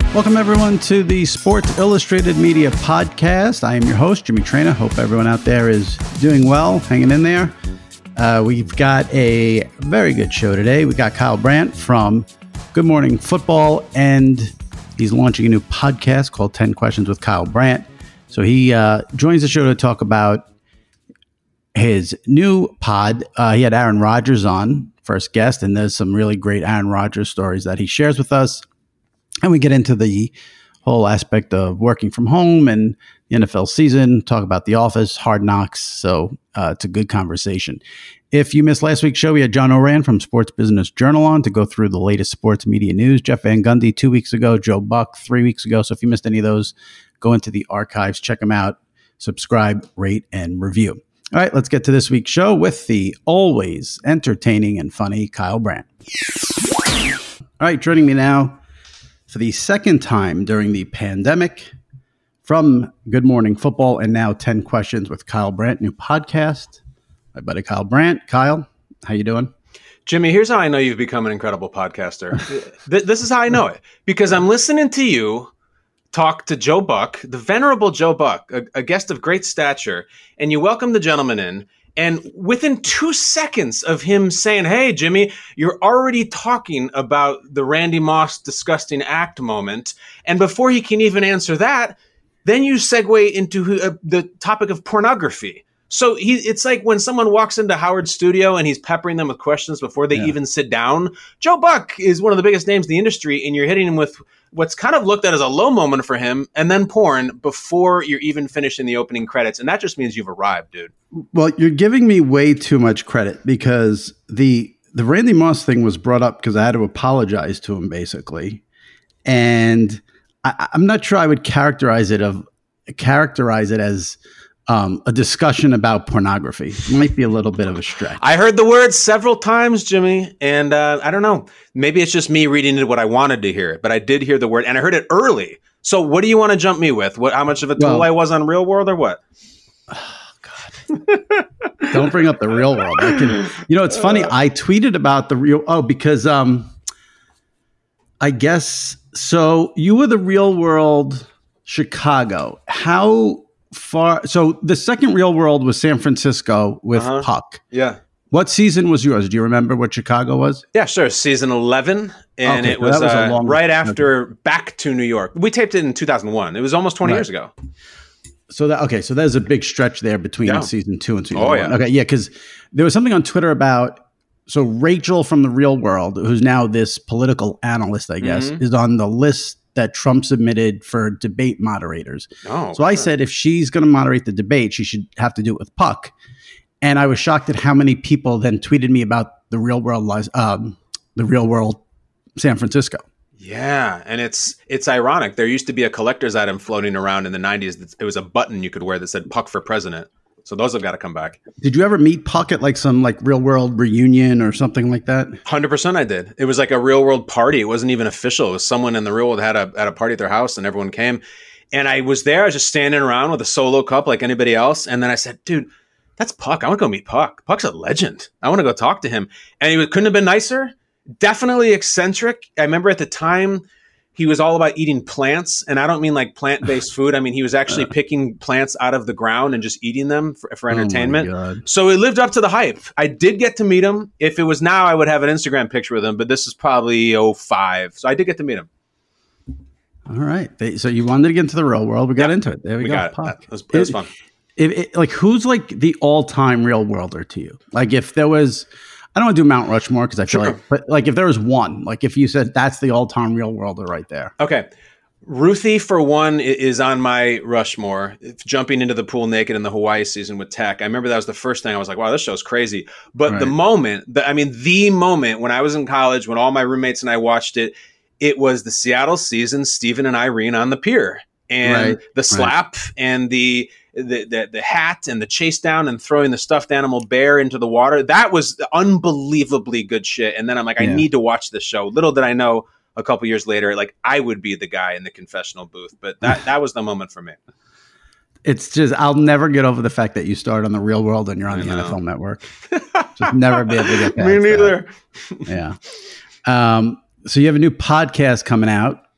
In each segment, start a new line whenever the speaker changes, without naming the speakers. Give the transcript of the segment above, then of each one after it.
Welcome, everyone, to the Sports Illustrated Media Podcast. I am your host, Jimmy Traina. Hope everyone out there is doing well, hanging in there. We've got a very good show today. We got Kyle Brandt from Good Morning Football, and he's launching a new podcast called 10 Questions with Kyle Brandt. So he joins the show to talk about his new pod. He had Aaron Rodgers on, first guest, and there's some really great Aaron Rodgers stories that he shares with us. And we get into the whole aspect of working from home and the NFL season, talk about The Office, Hard Knocks. So it's a good conversation. If you missed last week's show, we had John Oran from Sports Business Journal on to go through the latest sports media news. Jeff Van Gundy 2 weeks ago, Joe Buck 3 weeks ago. So if you missed any of those, go into the archives, check them out, subscribe, rate, and review. All right, let's get to this week's show with the always entertaining and funny Kyle Brandt. All right, joining me now for the second time during the pandemic from Good Morning Football and now 10 Questions with Kyle Brandt, new podcast. My buddy Kyle Brandt. Kyle, how you doing?
Jimmy, here's how I know you've become an incredible podcaster. This is how I know it, because I'm listening to you talk to Joe Buck, the venerable Joe Buck, a guest of great stature, and you welcome the gentleman in. And within 2 seconds of him saying, "Hey, Jimmy," you're already talking about the Randy Moss disgusting act moment. And before he can even answer that, then you segue into the topic of pornography. So it's like when someone walks into Howard's studio and he's peppering them with questions before they even sit down. Joe Buck is one of the biggest names in the industry, and you're hitting him with what's kind of looked at as a low moment for him, and then porn before you're even finishing the opening credits. And that just means you've arrived, dude.
Well, you're giving me way too much credit, because the Randy Moss thing was brought up because I had to apologize to him, basically. And I'm not sure I would characterize it as a discussion about pornography. It might be a little bit of a stretch.
I heard the word several times, Jimmy, and I don't know. Maybe it's just me reading it what I wanted to hear, but I did hear the word, and I heard it early. So what do you want to jump me with? How much of a tool I was on Real World or what?
Oh, God. Don't bring up the Real World. It's funny. I tweeted about the Real... because I guess... So you were the Real World Chicago. How far? So the second Real World was San Francisco with Puck.
Yeah.
What season was yours? Do you remember what Chicago was?
Yeah, sure. Season 11. And it was, right after Back to New York. We taped it in 2001. It was almost 20 years ago.
So there's a big stretch there between season 2 and season 1.
Yeah.
Okay, yeah, because there was something on Twitter about, so Rachel from the Real World, who's now this political analyst, I guess, is on the list that Trump submitted for debate moderators. So I said, if she's going to moderate the debate, she should have to do it with Puck. And I was shocked at how many people then tweeted me about the Real World San Francisco.
Yeah, and it's ironic. There used to be a collector's item floating around in the 90s. It was a button you could wear that said Puck for President. So those have got to come back. Did
you ever meet Puck at some Real World reunion or something like that?
100% I did. It was like a Real World party. It wasn't even official. It was someone in the Real World had a party at their house, and everyone came. And I was there. I was just standing around with a solo cup like anybody else. And then I said, dude, that's Puck. I want to go meet Puck. Puck's a legend. I want to go talk to him. And he couldn't have been nicer. Definitely eccentric. I remember at the time, he was all about eating plants, and I don't mean like plant-based food. I mean, he was actually picking plants out of the ground and just eating them for entertainment.
Oh
so it lived up to the hype. I did get to meet him. If it was now, I would have an Instagram picture with him, but this is probably 2005. So I did get to meet him.
All right. So you wanted to get into the Real World. We got into it. There we go.
Got it. It was fun.
Who's the all-time Real Worlder to you? If there was... I don't want to do Mount Rushmore because I feel but if there was one, if you said that's the all-time Real Worlder right there.
Okay. Ruthie, for one, is on my Rushmore. Jumping into the pool naked in the Hawaii season with Tech. I remember that was the first thing I was like, wow, this show's crazy. But the moment when I was in college, when all my roommates and I watched it, it was the Seattle season, Steven and Irene on the pier. And the slap and the hat and the chase down and throwing the stuffed animal bear into the water. That was unbelievably good shit. And then I'm like, I need to watch this show. Little did I know a couple years later, I would be the guy in the confessional booth. But that was the moment for me.
It's just, I'll never get over the fact that you started on the Real World and you're on the NFL Network. Just never be able to get past
Me neither.
Yeah. So you have a new podcast coming out.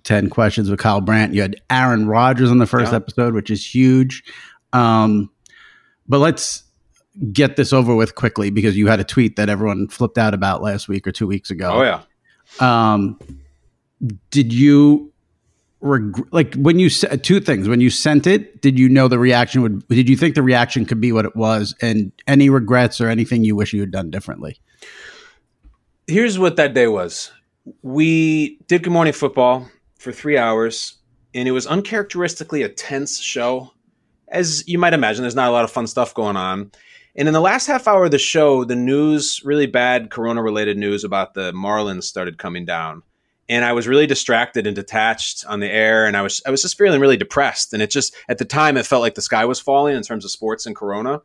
10 Questions with Kyle Brandt. You had Aaron Rodgers on the first episode, which is huge. But let's get this over with quickly because you had a tweet that everyone flipped out about last week or 2 weeks ago.
Oh, yeah.
Did you like when you said two things? When you sent it, did you know the reaction would? Did you think the reaction could be what it was? And any regrets or anything you wish you had done differently?
Here's what that day was. We did Good Morning Football for 3 hours, and it was uncharacteristically a tense show. As you might imagine, there's not a lot of fun stuff going on. And in the last half hour of the show, the news, really bad corona-related news about the Marlins started coming down. And I was really distracted and detached on the air, and I was just feeling really depressed. And it just, at the time, it felt like the sky was falling in terms of sports and corona.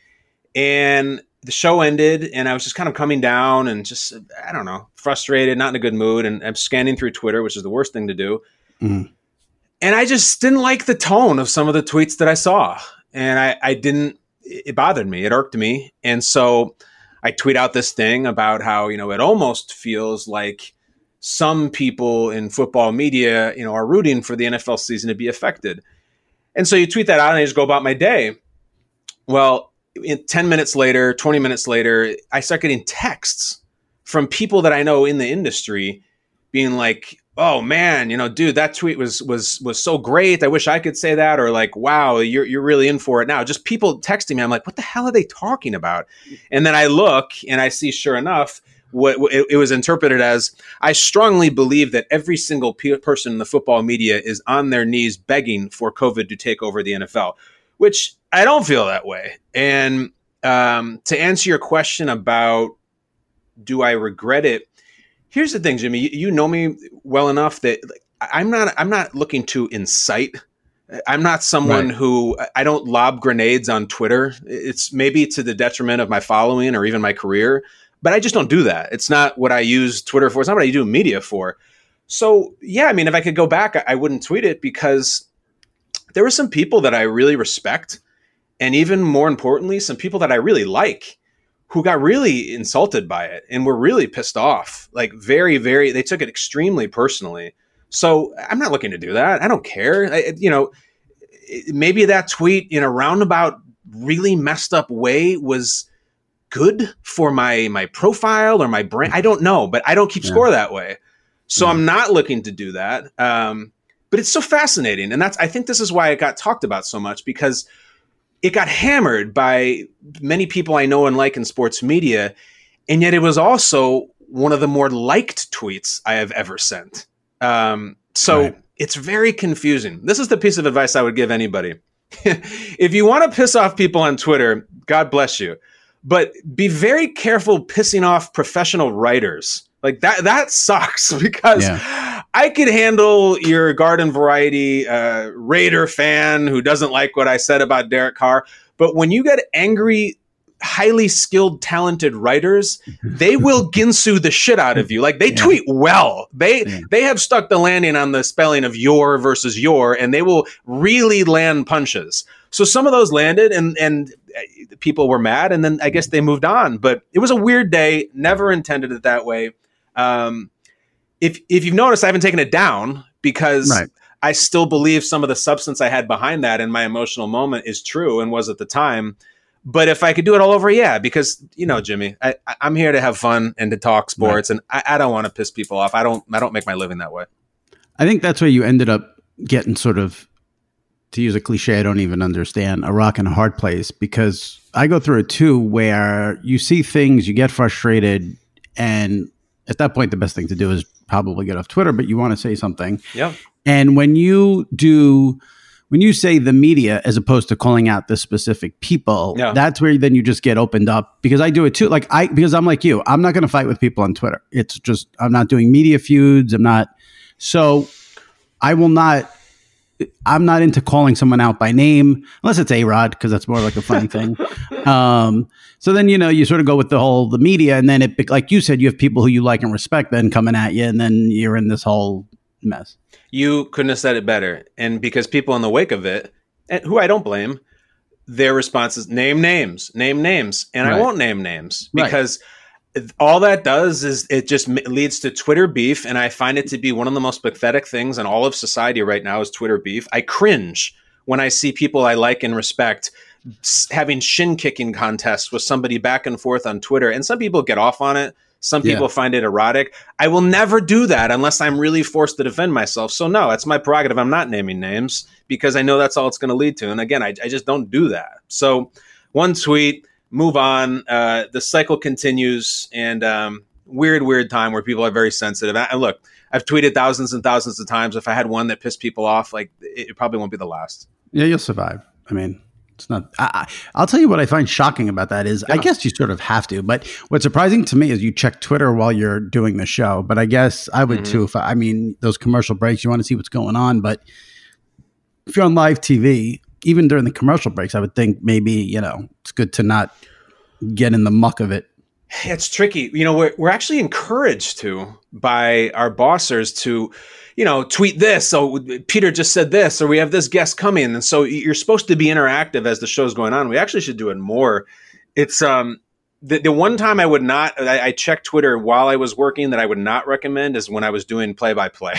And the show ended, and I was just kind of coming down and just, I don't know, frustrated, not in a good mood. And I'm scanning through Twitter, which is the worst thing to do. Mm-hmm. And I just didn't like the tone of some of the tweets that I saw. And it bothered me. It irked me. And so I tweet out this thing about how, it almost feels like some people in football media, are rooting for the NFL season to be affected. And so you tweet that out and I just go about my day. Well, 10 minutes later, 20 minutes later, I start getting texts from people that I know in the industry being like, oh man, dude, that tweet was so great. I wish I could say that. Or like, wow, you're really in for it now. Just people texting me. I'm like, what the hell are they talking about? And then I look and I see, sure enough, what it was interpreted as, I strongly believe that every single person in the football media is on their knees begging for COVID to take over the NFL, which I don't feel that way. And to answer your question about, do I regret it? Here's the thing, Jimmy, you know me well enough that I'm not looking to incite. I'm not someone who, I don't lob grenades on Twitter. It's maybe to the detriment of my following or even my career, but I just don't do that. It's not what I use Twitter for. It's not what I do media for. So yeah, if I could go back, I wouldn't tweet it because there were some people that I really respect. And even more importantly, some people that I really like who got really insulted by it and were really pissed off, like very, very, they took it extremely personally. So I'm not looking to do that. I don't care. Maybe that tweet in a roundabout, really messed up way was good for my profile or my brand. I don't know, but I don't keep score that way. So I'm not looking to do that. But it's so fascinating. And I think this is why it got talked about so much, because it got hammered by many people I know and like in sports media. And yet it was also one of the more liked tweets I have ever sent. It's very confusing. This is the piece of advice I would give anybody. If you want to piss off people on Twitter, God bless you. But be very careful pissing off professional writers. Like that sucks because I could handle your garden variety Raider fan who doesn't like what I said about Derek Carr. But when you get angry, highly skilled, talented writers, they will Ginsu the shit out of you. Like they tweet well. They have stuck the landing on the spelling of your versus your, and they will really land punches. So some of those landed and people were mad, and then I guess they moved on. But it was a weird day. Never intended it that way. If you've noticed, I haven't taken it down because I still believe some of the substance I had behind that in my emotional moment is true and was at the time. But if I could do it all over, because Jimmy, I'm here to have fun and to talk sports, and I don't want to piss people off. I don't make my living that way.
I think that's where you ended up getting sort of, to use a cliche I don't even understand, a rock and a hard place, because I go through it too, where you see things, you get frustrated, and at that point, the best thing to do is probably get off Twitter, but you want to say something. Yeah. And when you say the media, as opposed to calling out the specific people, that's where then you just get opened up, because I do it too. Because I'm like you, I'm not going to fight with people on Twitter. It's just, I'm not doing media feuds. I'm not into calling someone out by name, unless it's A-Rod, because that's more like a funny thing. So then, you sort of go with the media, and then it, like you said, you have people who you like and respect then coming at you, and then you're in this whole mess.
You couldn't have said it better. And because people in the wake of it, and who I don't blame, their response is name names. And I won't name names because all that does is it just leads to Twitter beef. And I find it to be one of the most pathetic things in all of society right now is Twitter beef. I cringe when I see people I like and respect having shin kicking contests with somebody back and forth on Twitter. And some people get off on it. Some people find it erotic. I will never do that unless I'm really forced to defend myself. So no, it's my prerogative. I'm not naming names because I know that's all it's going to lead to. And again, I just don't do that. So one tweet, move on. The cycle continues, and weird time where people are very sensitive. And look, I've tweeted thousands and thousands of times. If I had one that pissed people off, like it probably won't be the last.
Yeah, you'll survive. I mean, it's not. I'll tell you what I find shocking about that is, I guess you sort of have to. But what's surprising to me is you check Twitter while you're doing the show. But I guess I would too. If I mean, those commercial breaks, you want to see what's going on. But if you're on live TV, even during the commercial breaks, I would think maybe it's good to not get in the muck of it.
It's tricky. We're actually encouraged by our bossers to, tweet this. So Peter just said this, or we have this guest coming. And so you're supposed to be interactive as the show's going on. We actually should do it more. It's the one time I would not, I checked Twitter while I was working that I would not recommend is when I was doing play-by-play.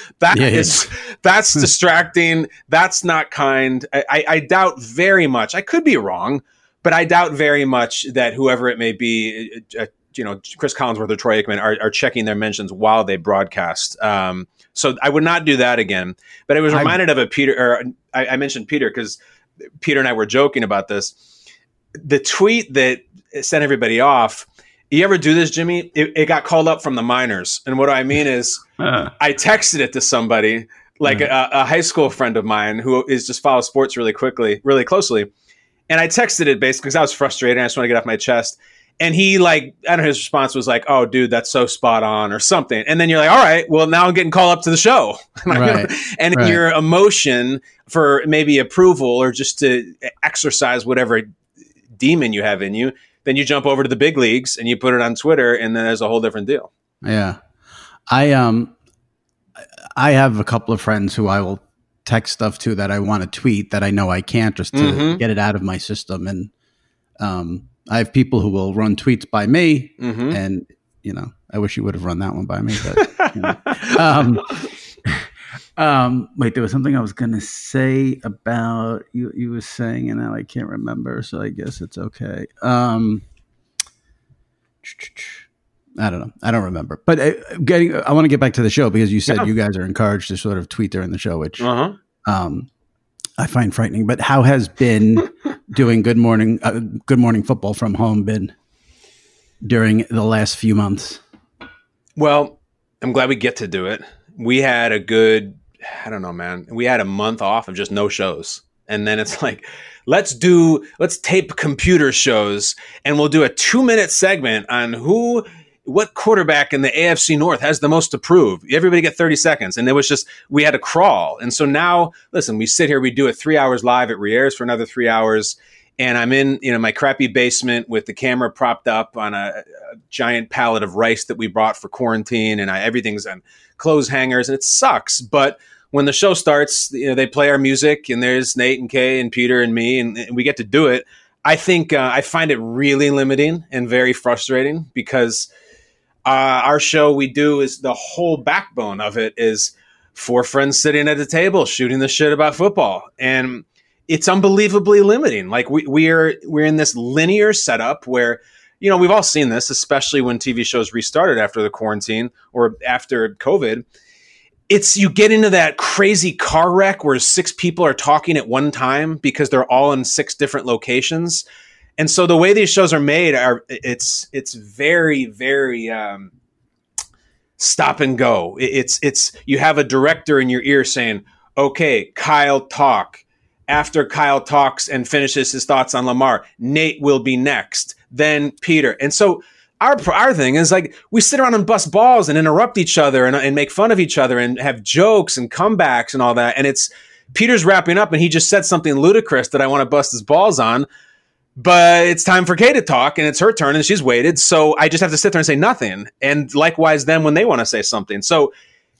That's distracting. That's not kind. I doubt very much. I could be wrong, but I doubt very much that whoever it may be, Chris Collinsworth or Troy Aikman are checking their mentions while they broadcast. So I would not do that again. But I was reminded of a Peter, or I mentioned Peter because Peter and I were joking about this. The tweet that sent everybody off. You ever do this, Jimmy? It got called up from the minors. And what I mean is I texted it to somebody, like a high school friend of mine who is just follows sports really closely. And I texted it basically because I was frustrated. And I just want to get off my chest. And he his response was like, "Oh, dude, that's so spot on," or something. And then you're like, "All right, well, now I'm getting called up to the show." And your emotion for maybe approval or just to exercise whatever demon you have in you, then you jump over to the big leagues and you put it on Twitter, and then there's a whole different deal.
Yeah, I have a couple of friends who I will text stuff to that I want to tweet that I know I can't, just to get it out of my system. And I have people who will run tweets by me, and I wish you would have run that one by me. But wait, there was something I was going to say about you were saying, and now I can't remember. So I guess it's okay. I don't know. I don't remember. But I want to get back to the show because you said you guys are encouraged to sort of tweet during the show, which I find frightening. But how has been doing Good Morning Football from home been during the last few months? Well,
I'm glad we get to do it. We had a good, I don't know, man. We had a month off of just no shows. And then it's like, let's tape computer shows and we'll do a 2-minute segment on what quarterback in the AFC North has the most to prove. Everybody get 30 seconds. And it was just, we had to crawl. And so now, listen, we sit here, we do it 3 hours live. It re-airs for another 3 hours. And I'm in, my crappy basement with the camera propped up on a giant pallet of rice that we brought for quarantine. And everything's on clothes hangers and it sucks. But when the show starts, they play our music and there's Nate and Kay and Peter and me, and we get to do it. I think I find it really limiting and very frustrating because our show we do is the whole backbone of it is 4 friends sitting at a table shooting the shit about football. And it's unbelievably limiting. Like we're in this linear setup where, we've all seen this, especially when TV shows restarted after the quarantine or after COVID. It's you get into that crazy car wreck where 6 people are talking at one time because they're all in 6 different locations. And so the way these shows are made it's very, very stop and go. It's you have a director in your ear saying, "Okay, Kyle, talk." After Kyle talks and finishes his thoughts on Lamar, Nate will be next, then Peter. And so our thing is like we sit around and bust balls and interrupt each other and make fun of each other and have jokes and comebacks and all that. And it's Peter's wrapping up and he just said something ludicrous that I want to bust his balls on. But it's time for Kay to talk and it's her turn and she's waited. So I just have to sit there and say nothing. And likewise them when they want to say something. So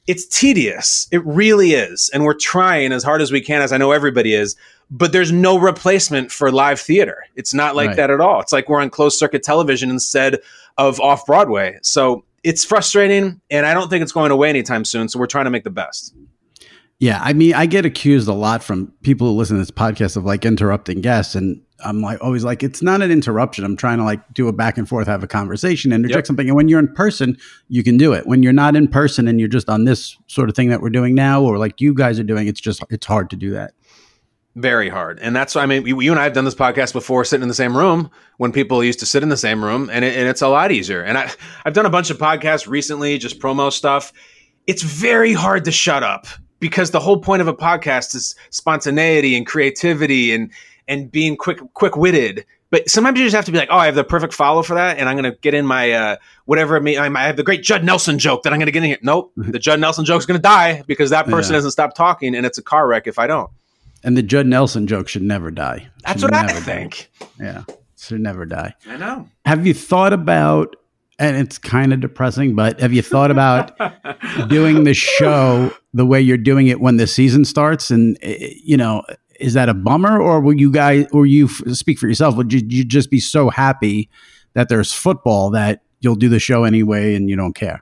it's tedious. It really is. And we're trying as hard as we can, as I know everybody is, but there's no replacement for live theater. It's not like that at all. It's like we're on closed circuit television instead of off Broadway. So it's frustrating, and I don't think it's going away anytime soon. So we're trying to make the best.
Yeah. I mean, I get accused a lot from people who listen to this podcast of like interrupting guests. And I'm like, always like, it's not an interruption. I'm trying to like do a back and forth, have a conversation, interject something. And when you're in person, you can do it. When you're not in person and you're just on this sort of thing that we're doing now, or like you guys are doing, it's hard to do that.
Very hard. And that's why, I mean, you and I have done this podcast before, sitting in the same room when people used to sit in the same room, and it's a lot easier. And I've done a bunch of podcasts recently, just promo stuff. It's very hard to shut up because the whole point of a podcast is spontaneity and creativity and being quick-witted. But sometimes you just have to be like, oh, I have the perfect follow for that, and I'm going to get in my whatever it may. I have the great Judd Nelson joke that I'm going to get in here. Nope, the Judd Nelson joke is going to die because that person hasn't stopped talking, and it's a car wreck if I don't.
And the Judd Nelson joke should never die.
That's what I think.
Yeah, should never die.
I know.
Have you thought about, and it's kind of depressing, but have you thought about doing the show the way you're doing it when the season starts? And, you know, is that a bummer, or will you guys, or you speak for yourself, would you just be so happy that there's football that you'll do the show anyway and you don't care?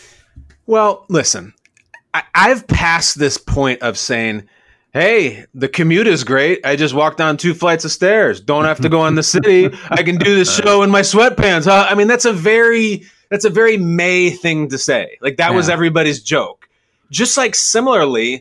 Well, listen, I've passed this point of saying, hey, the commute is great. I just walk down 2 flights of stairs. Don't have to go in the city. I can do the show in my sweatpants. Huh? I mean, that's a very May thing to say. Like that was everybody's joke. Just like similarly,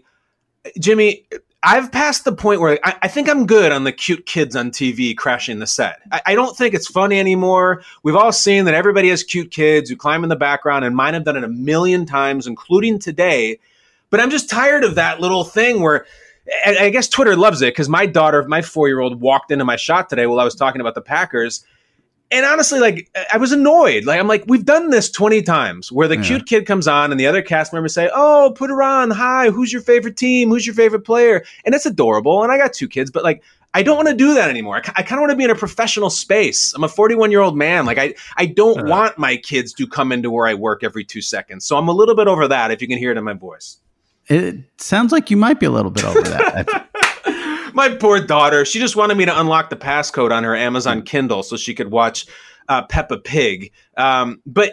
Jimmy, I've passed the point where I think I'm good on the cute kids on TV crashing the set. I don't think it's funny anymore. We've all seen that everybody has cute kids who climb in the background, and mine have done it a million times, including today. But I'm just tired of that little thing where, and I guess Twitter loves it because my daughter, my 4-year-old, walked into my shot today while I was talking about the Packers. And honestly, like, I was annoyed. Like, I'm like, we've done this 20 times where the cute kid comes on and the other cast members say, oh, put her on. Hi, who's your favorite team? Who's your favorite player? And it's adorable. And I got 2 kids, but like, I don't want to do that anymore. I kind of want to be in a professional space. I'm a 41-year-old man. Like, I don't want my kids to come into where I work every 2 seconds. So I'm a little bit over that, if you can hear it in my voice.
It sounds like you might be a little bit over that.
My poor daughter, she just wanted me to unlock the passcode on her Amazon Kindle so she could watch Peppa Pig. But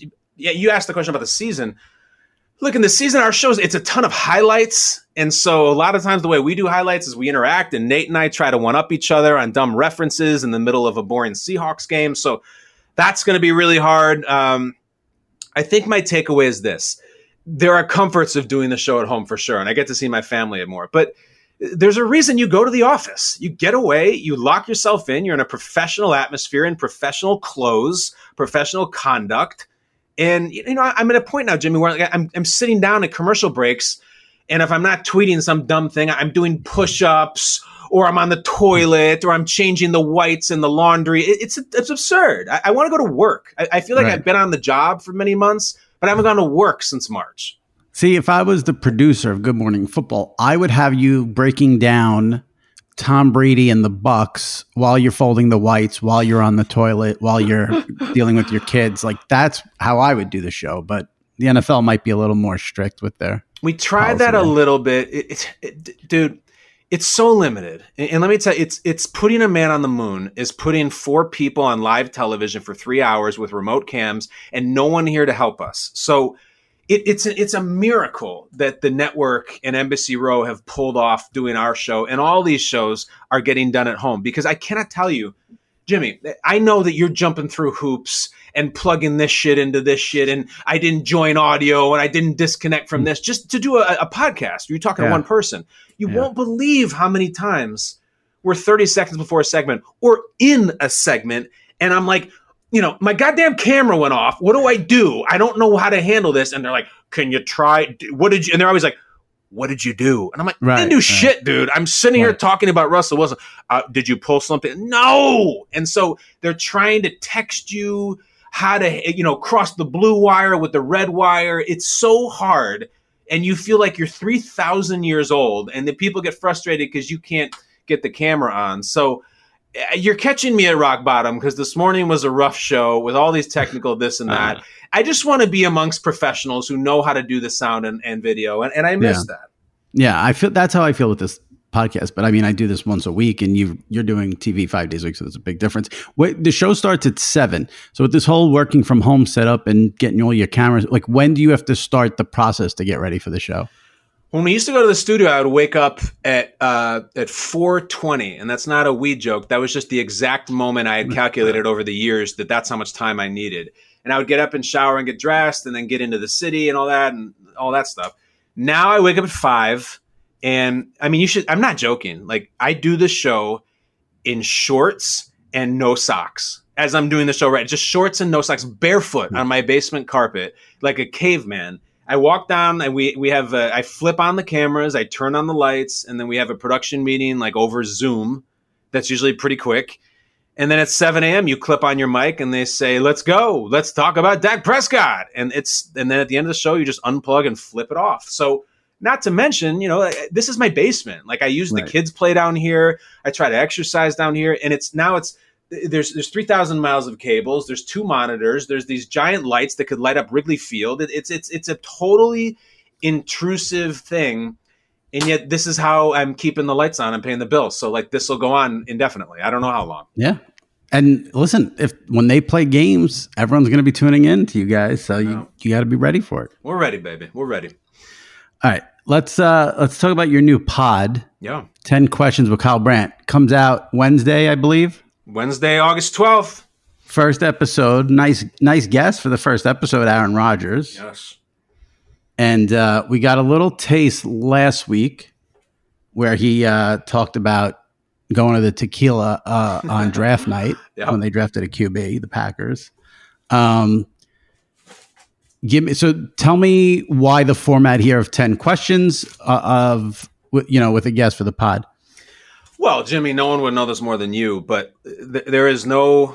you asked the question about the season. Look, in the season, our shows, it's a ton of highlights. And so a lot of times the way we do highlights is we interact, and Nate and I try to one-up each other on dumb references in the middle of a boring Seahawks game. So that's going to be really hard. I think my takeaway is this. There are comforts of doing the show at home for sure, and I get to see my family more. But there's a reason you go to the office. You get away, you lock yourself in, you're in a professional atmosphere, in professional clothes, professional conduct. And, you know, I'm at a point now, Jimmy, where I'm sitting down at commercial breaks, and if I'm not tweeting some dumb thing, I'm doing push-ups, or I'm on the toilet, or I'm changing the whites in the laundry. It's absurd. I want to go to work. I feel like I've been on the job for many months, but I haven't gone to work since March.
See, if I was the producer of Good Morning Football, I would have you breaking down Tom Brady and the Bucs while you're folding the whites, while you're on the toilet, while you're dealing with your kids. Like, that's how I would do the show. But the NFL might be a little more strict with their
We tried that a little bit. Dude, it's so limited. And let me tell you, it's putting a man on the moon is putting 4 people on live television for 3 hours with remote cams and no one here to help us. So it's a miracle that the network and Embassy Row have pulled off doing our show, and all these shows are getting done at home, because I cannot tell you, Jimmy, I know that you're jumping through hoops and plugging this shit into this shit, and I didn't join audio and I didn't disconnect from this just to do a podcast. You're talking to one person. You won't believe how many times we're 30 seconds before a segment or in a segment, and I'm like, you know, my goddamn camera went off. What do? I don't know how to handle this. And they're like, can you try? What did you? And they're always like, what did you do? And I'm like, I didn't do shit, dude. I'm sitting here talking about Russell Wilson. Did you pull something? No. And so they're trying to text you how to, you know, cross the blue wire with the red wire. It's so hard. And you feel like you're 3,000 years old, and then people get frustrated because you can't get the camera on. So you're catching me at rock bottom because this morning was a rough show with all these technical this and that. I just want to be amongst professionals who know how to do the sound and video, and I miss that.
Yeah, I feel that's how I feel with this podcast. But I mean, I do this once a week, and you're doing TV 5 days a week, so there's a big difference. The show starts at 7. So with this whole working from home setup and getting all your cameras, like when do you have to start the process to get ready for the show?
When we used to go to the studio, I would wake up at 4:20, and that's not a weed joke. That was just the exact moment I had calculated over the years that's how much time I needed. And I would get up and shower and get dressed, and then get into the city and all that stuff. Now I wake up at 5, and I mean, I'm not joking. Like, I do the show in shorts and no socks as I'm doing the show, right? Just shorts and no socks, barefoot on my basement carpet, like a caveman. I walk down and we have I flip on the cameras, I turn on the lights, and then we have a production meeting like over Zoom. That's usually pretty quick. And then at 7 a.m. you clip on your mic and they say, "Let's go. Let's talk about Dak Prescott." And then at the end of the show you just unplug and flip it off. So not to mention, this is my basement. Like, I use the kids play down here. I try to exercise down here, and there's 3,000 miles of cables. There's 2 monitors. There's these giant lights that could light up Wrigley Field. It's a totally intrusive thing, and yet this is how I'm keeping the lights on and paying the bills. So like, this will go on indefinitely. I don't know how long.
Yeah, and listen, when they play games, everyone's going to be tuning in to you guys. So you got to be ready for it.
We're ready, baby. We're ready.
All right, let's talk about your new pod.
Yeah,
10 Questions with Kyle Brandt comes out Wednesday, I believe.
Wednesday, August 12th.
First episode. Nice guest for the first episode, Aaron Rodgers.
Yes.
And we got a little taste last week where he talked about going to the tequila on draft night when they drafted a QB, the Packers. Tell me why the format here of 10 questions with a guest for the pod.
Well, Jimmy, no one would know this more than you, but there is no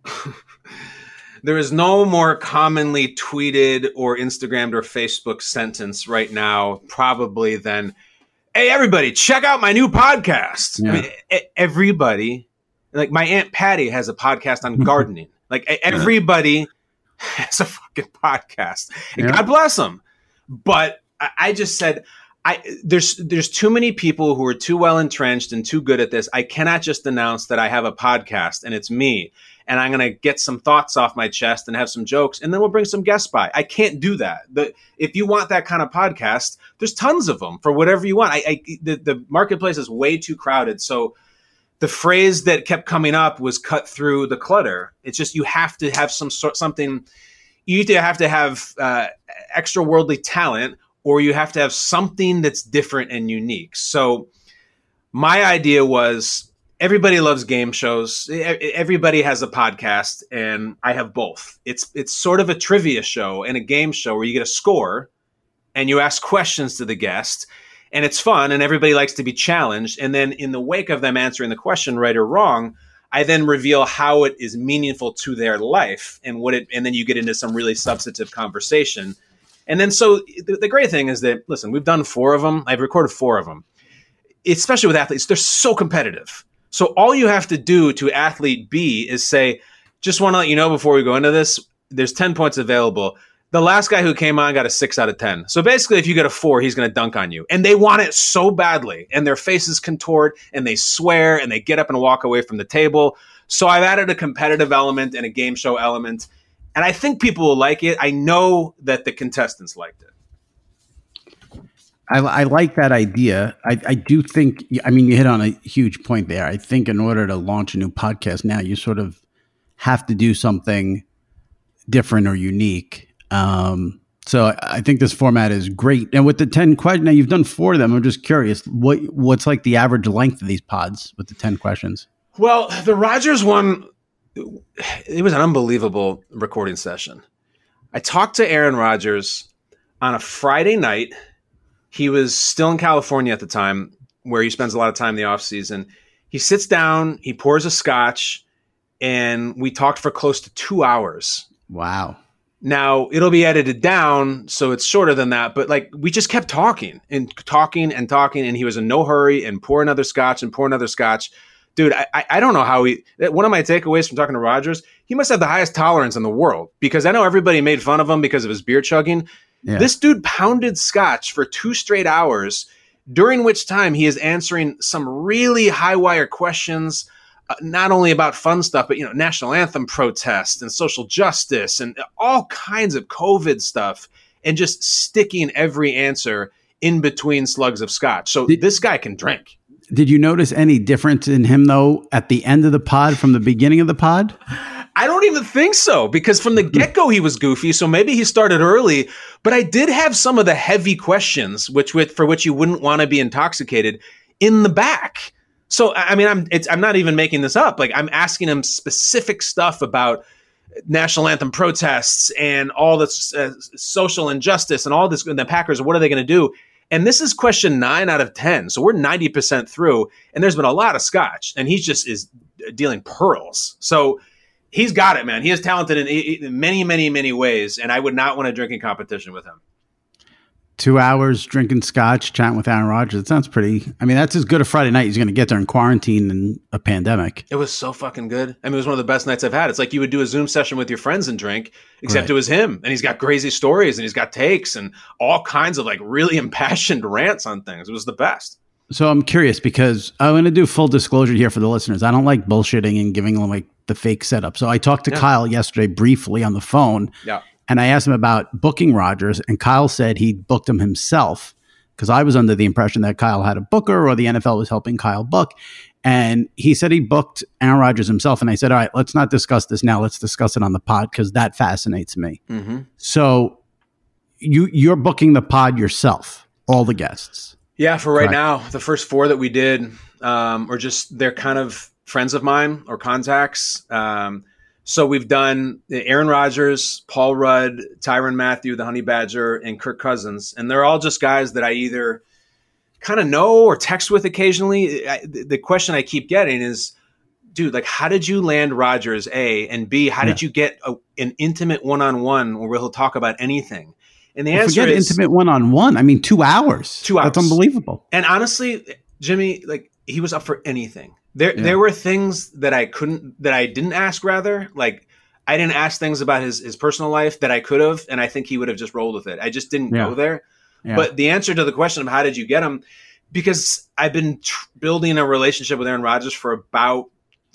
more commonly tweeted or Instagrammed or Facebook sentence right now probably than, "Hey, everybody, check out my new podcast." Yeah. I mean, everybody, like my Aunt Patty has a podcast on gardening. Like, everybody has a fucking podcast. And God bless them. But I just said, there's too many people who are too well entrenched and too good at this. I cannot just announce that I have a podcast and it's me, and I'm going to get some thoughts off my chest and have some jokes, and then we'll bring some guests by. I can't do that. If you want that kind of podcast, there's tons of them for whatever you want. The marketplace is way too crowded. So the phrase that kept coming up was cut through the clutter. It's just, you have to have something. You either have to have extra worldly talent, or you have to have something that's different and unique. So my idea was, everybody loves game shows. Everybody has a podcast, and I have both. It's sort of a trivia show and a game show where you get a score and you ask questions to the guest, and it's fun, and everybody likes to be challenged. And then in the wake of them answering the question right or wrong, I then reveal how it is meaningful to their life, and then you get into some really substantive conversation. And then, so the great thing is that, listen, we've done 4 of them. I've recorded 4 of them. Especially with athletes, they're so competitive. So all you have to do to athlete B is say, "Just want to let you know before we go into this, there's 10 points available. The last guy who came on got a 6 out of 10. So basically, if you get a 4, he's going to dunk on you." And they want it so badly, and their faces contort, and they swear, and they get up and walk away from the table. So I've added a competitive element and a game show element. And I think people will like it. I know that the contestants liked it.
I like that idea. I do think, I mean, you hit on a huge point there. I think in order to launch a new podcast now, you sort of have to do something different or unique. So I think this format is great. And with the 10 questions, now you've done 4 of them. I'm just curious, what's like the average length of these pods with the 10 questions?
Well, the Rodgers one, it was an unbelievable recording session. I talked to Aaron Rodgers on a Friday night. He was still in California at the time, where he spends a lot of time in the off season. He sits down, he pours a scotch, and we talked for close to 2 hours.
Wow.
Now, it'll be edited down, so it's shorter than that. But like, we just kept talking and talking and talking, and he was in no hurry, and pour another scotch and pour another scotch. dude, I don't know how one of my takeaways from talking to Rodgers, he must have the highest tolerance in the world, because I know everybody made fun of him because of his beer chugging. Yeah. This dude pounded scotch for 2 straight hours, during which time he is answering some really high wire questions, not only about fun stuff, but, national anthem protests and social justice and all kinds of COVID stuff, and just sticking every answer in between slugs of scotch. So this guy can drink.
Did you notice any difference in him, though, at the end of the pod from the beginning of the pod?
I don't even think so, because from the get-go he was goofy, so maybe he started early. But I did have some of the heavy questions, for which you wouldn't want to be intoxicated, in the back. So, I mean, I'm not even making this up. Like, I'm asking him specific stuff about national anthem protests and all this social injustice and all this. And the Packers, what are they going to do? And this is question 9 out of 10. So we're 90% through, and there's been a lot of scotch, and he just is dealing pearls. So he's got it, man. He is talented in many, many, many ways, and I would not want to drink in competition with him.
2 hours drinking scotch, chatting with Aaron Rodgers. It sounds pretty. I mean, that's as good a Friday night he's going to get there in quarantine and a pandemic.
It was so fucking good. I mean, it was one of the best nights I've had. It's like you would do a Zoom session with your friends and drink, except It was him. And he's got crazy stories, and he's got takes and all kinds of like really impassioned rants on things. It was the best.
So I'm curious, because I'm going to do full disclosure here for the listeners. I don't like bullshitting and giving them like the fake setup. So I talked to Kyle yesterday briefly on the phone.
Yeah.
And I asked him about booking Rodgers, and Kyle said he booked him himself, because I was under the impression that Kyle had a booker or the NFL was helping Kyle book. And he said he booked Aaron Rodgers himself. And I said, all right, let's not discuss this now. Let's discuss it on the pod, because that fascinates me. Mm-hmm. So you're booking the pod yourself, all the guests.
Yeah, for right now, the first 4 that we did are just, they're kind of friends of mine or contacts. So we've done Aaron Rodgers, Paul Rudd, Tyrann Mathieu, the Honey Badger, and Kirk Cousins. And they're all just guys that I either kind of know or text with occasionally. The question I keep getting is, dude, like, how did you land Rodgers, A, and B, how did you get an intimate one-on-one where he'll talk about anything? And the answer is
intimate one-on-one. I mean, 2 hours.
2 hours.
That's unbelievable.
And honestly, Jimmy, like, he was up for anything. There were things that I didn't ask, rather. Like, I didn't ask things about his personal life that I could have, and I think he would have just rolled with it. I just didn't go there. Yeah. But the answer to the question of how did you get him, because I've been building a relationship with Aaron Rodgers for about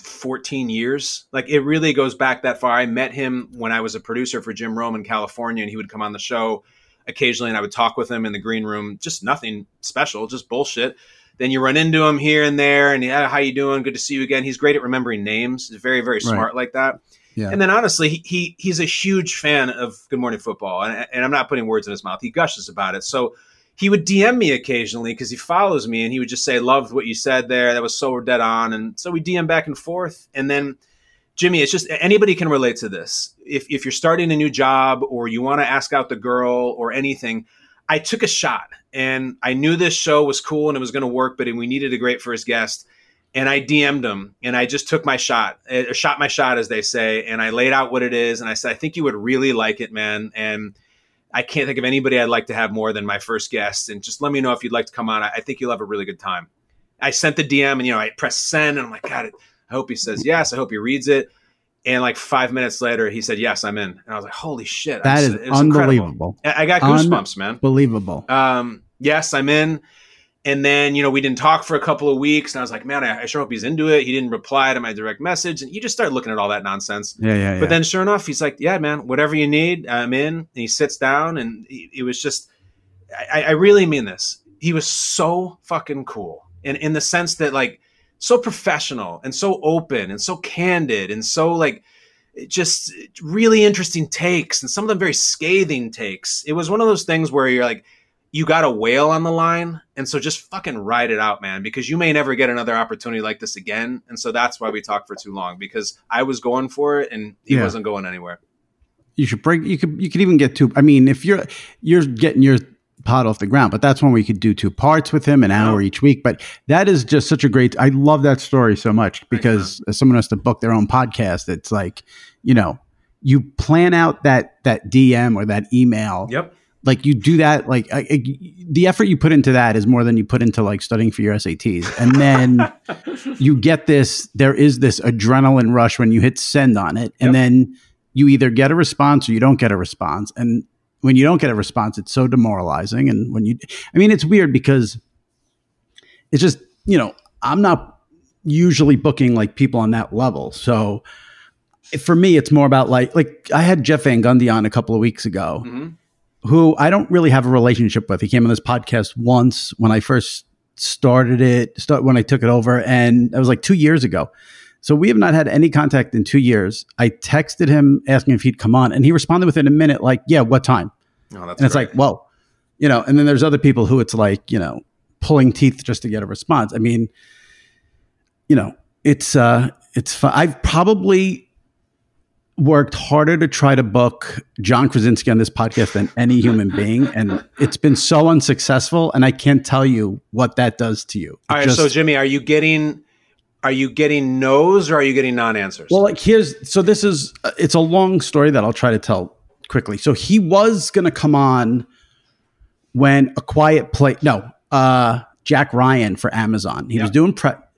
14 years. Like, it really goes back that far. I met him when I was a producer for Jim Rome in California, and he would come on the show occasionally, and I would talk with him in the green room. Just nothing special, just bullshit. Then you run into him here and there, and how you doing? Good to see you again. He's great at remembering names. He's very, very smart like that. Yeah. And then honestly, he's a huge fan of Good Morning Football, and I'm not putting words in his mouth. He gushes about it. So he would DM me occasionally because he follows me, and he would just say, "Loved what you said there. That was so dead on." And so we DM back and forth. And then, Jimmy, it's just anybody can relate to this. If you're starting a new job or you want to ask out the girl or anything, I took a shot, and I knew this show was cool and it was going to work, but we needed a great first guest. And I DM'd him, and I just took my shot, shot my shot, as they say. And I laid out what it is. And I said, I think you would really like it, man. And I can't think of anybody I'd like to have more than my first guest. And just let me know if you'd like to come on. I think you'll have a really good time. I sent the DM, and, I pressed send, and I'm like, God, I hope he says yes. I hope he reads it. And like 5 minutes later, he said, yes, I'm in. And I was like, holy shit.
That is unbelievable.
Incredible. I got goosebumps, man.
Unbelievable.
Yes, I'm in. And then, we didn't talk for a couple of weeks. And I was like, man, I sure hope he's into it. He didn't reply to my direct message. And you just start looking at all that nonsense.
Yeah.
But then sure enough, he's like, yeah, man, whatever you need, I'm in. And he sits down, and it was just, I really mean this. He was so fucking cool. And in the sense that, like, so professional and so open and so candid and so, like, just really interesting takes, and some of them very scathing takes. It was one of those things where you're like, you got a whale on the line, and so just fucking ride it out, man, because you may never get another opportunity like this again. And so that's why we talked for too long, because I was going for it and he wasn't going anywhere.
You should break. You could even get two. I mean, if you're getting your pod off the ground, but that's when we could do 2 parts with him, an hour each week. But that is just such a great, I love that story so much, because as someone has to book their own podcast, it's like, you plan out that DM or that email.
Yep.
Like you do that, like the effort you put into that is more than you put into like studying for your SATs. And then you get there is this adrenaline rush when you hit send on it. And then you either get a response or you don't get a response. And when you don't get a response, it's so demoralizing. And it's weird because it's just, I'm not usually booking like people on that level. So for me, it's more about like I had Jeff Van Gundy on a couple of weeks ago, who I don't really have a relationship with. He came on this podcast once when I first started when I took it over, and that was like 2 years ago. So we have not had any contact in 2 years. I texted him asking if he'd come on, and he responded within a minute, like, yeah, what time?
Oh, that's
and it's like, whoa, and then there's other people who it's like, pulling teeth just to get a response. I mean, it's fun. I've probably worked harder to try to book John Krasinski on this podcast than any human being. And it's been so unsuccessful. And I can't tell you what that does to you.
All right. So Jimmy, are you getting no's or are you getting non-answers?
Well, like it's a long story that I'll try to tell quickly. So he was going to come on when Jack Ryan for Amazon. He was doing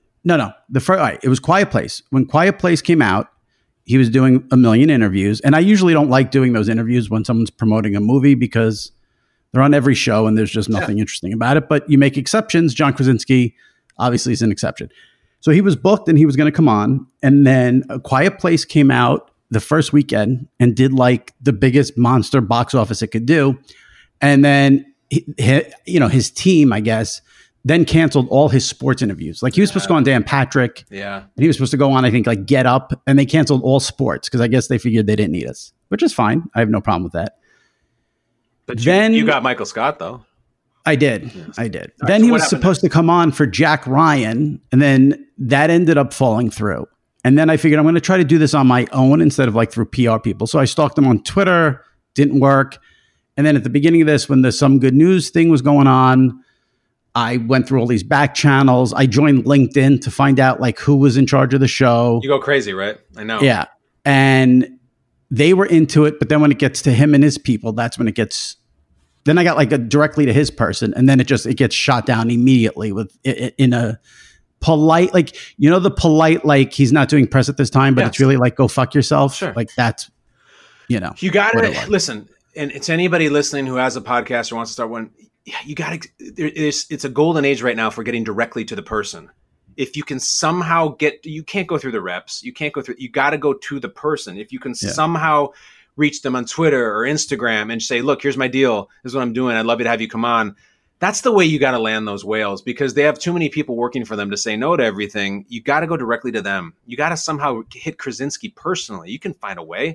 it was Quiet Place. When Quiet Place came out, he was doing a million interviews. And I usually don't like doing those interviews when someone's promoting a movie because they're on every show and there's just nothing interesting about it. But you make exceptions. John Krasinski obviously is an exception. So he was booked and he was going to come on. And then A Quiet Place came out the first weekend and did like the biggest monster box office it could do. And then, his team, I guess, then canceled all his sports interviews. Like he was supposed to go on Dan Patrick.
Yeah.
And he was supposed to go on, I think, like Get Up. And they canceled all sports because I guess they figured they didn't need us, which is fine. I have no problem with that.
But then you got Michael Scott, though.
I did. Yes. I did. All then he was supposed to come on for Jack Ryan. And then that ended up falling through. And then I figured I'm going to try to do this on my own instead of like through PR people. So I stalked them on Twitter. Didn't work. And then at the beginning of this, when the Some Good News thing was going on, I went through all these back channels. I joined LinkedIn to find out like who was in charge of the show.
You go crazy, right? I know.
Yeah. And they were into it. But then when it gets to him and his people, that's when then I got like directly to his person. And then it gets shot down immediately in a polite, like, the polite, like he's not doing press at this time, but it's really like, go fuck yourself.
Sure.
Like that's,
you got to listen. And it's anybody listening who has a podcast or wants to start one. Yeah, you got to. It's a golden age right now for getting directly to the person. If you can somehow you can't go through the reps. You can't go through. You got to go to the person. If you can somehow reach them on Twitter or Instagram and say, "Look, here's my deal. This is what I'm doing. I'd love to have you come on." That's the way you got to land those whales because they have too many people working for them to say no to everything. You got to go directly to them. You got to somehow hit Krasinski personally. You can find a way.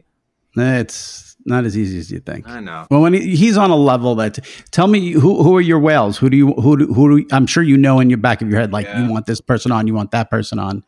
It's not as easy as you think.
I know.
Well, when he's on a level that, tell me who are your whales? Who do I'm sure in your back of your head, like you want this person on, you want that person on.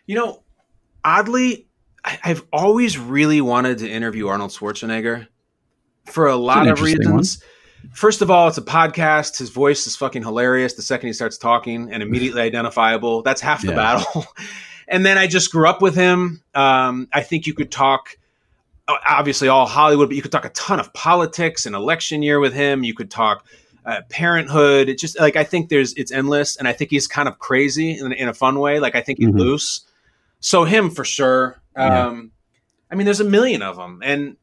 Oddly, I've always really wanted to interview Arnold Schwarzenegger for a lot of reasons. First of all, it's a podcast. His voice is fucking hilarious the second he starts talking and immediately identifiable. That's half the battle. And then I just grew up with him. I think you could talk. Obviously all Hollywood, but you could talk a ton of politics and election year with him. You could talk parenthood. It's just like, I think it's endless. And I think he's kind of crazy in a fun way. Like I think he's loose. So him for sure. I mean, there's a million of them. And,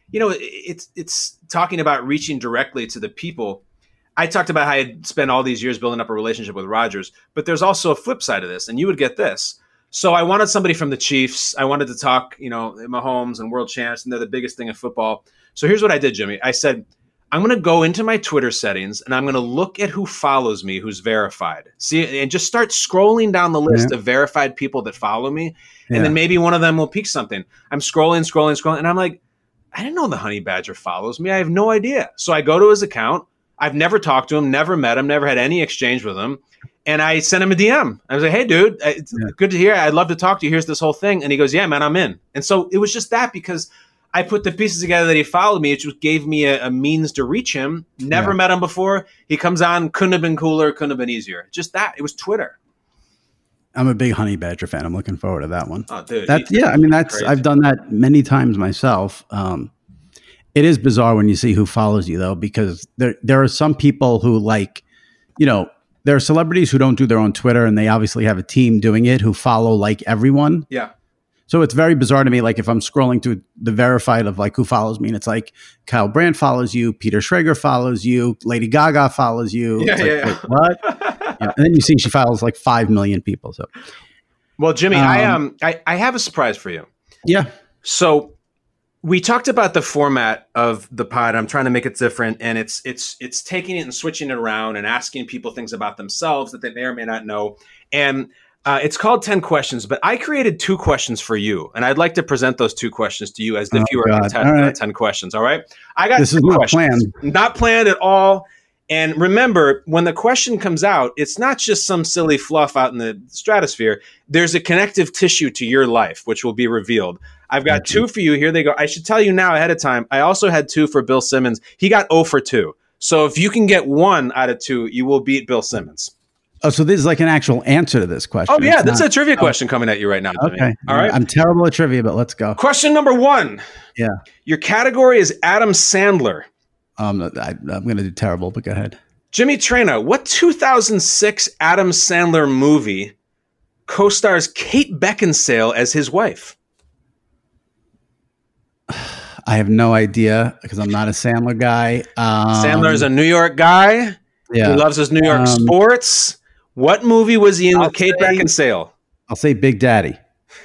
it's talking about reaching directly to the people. I talked about how I spent all these years building up a relationship with Rodgers, but there's also a flip side of this and you would get this. So I wanted somebody from the Chiefs. I wanted to talk, Mahomes and world champs, and they're the biggest thing in football. So here's what I did, Jimmy. I said, I'm going to go into my Twitter settings and I'm going to look at who follows me, who's verified. See, and just start scrolling down the list of verified people that follow me. And then maybe one of them will pique something. I'm scrolling. And I'm like, I didn't know the Honey Badger follows me. I have no idea. So I go to his account. I've never talked to him, never met him, never had any exchange with him. And I sent him a DM. I was like, hey, dude, it's good to hear. I'd love to talk to you. Here's this whole thing. And he goes, yeah, man, I'm in. And so it was just that because I put the pieces together that he followed me. It just gave me a means to reach him. Never met him before. He comes on. Couldn't have been cooler. Couldn't have been easier. Just that. It was Twitter.
I'm a big Honey Badger fan. I'm looking forward to that one.
Oh, dude.
I've done that many times myself. It is bizarre when you see who follows you, though, because there are some people who like, there are celebrities who don't do their own Twitter, and they obviously have a team doing it who follow like everyone.
Yeah.
So it's very bizarre to me. Like if I'm scrolling through the verified of like who follows me, and it's like Kyle Brandt follows you, Peter Schrager follows you, Lady Gaga follows you.
Yeah,
it's like,
yeah.
wait, what? And then you see she follows like 5 million people. So,
well, Jimmy, I have a surprise for you.
Yeah.
So we talked about the format of the pod. I'm trying to make it different, and it's taking it and switching it around and asking people things about themselves that they may or may not know. And it's called 10 questions, but I created 2 questions for you, and I'd like to present those 2 questions to you as if you were 10 questions. All right. I got
this is not planned.
Not planned at all. And remember, when the question comes out, it's not just some silly fluff out in the stratosphere. There's a connective tissue to your life, which will be revealed. I've got 2 for you. Here they go. I should tell you now ahead of time. I also had 2 for Bill Simmons. He got 0 for 2. So if you can get 1 out of 2, you will beat Bill Simmons.
Oh, so this is like an actual answer to this question.
Oh, yeah. That's a trivia question coming at you right now, Jimmy.
Okay.
All right.
I'm terrible at trivia, but let's go.
Question number 1.
Yeah.
Your category is Adam Sandler.
I'm going to do terrible, but go ahead.
Jimmy Traina, what 2006 Adam Sandler movie co-stars Kate Beckinsale as his wife?
I have no idea because I'm not a Sandler guy.
Sandler is a New York guy.
Yeah.
He loves his New York sports. What movie was he in with Kate Beckinsale?
I'll say Big Daddy.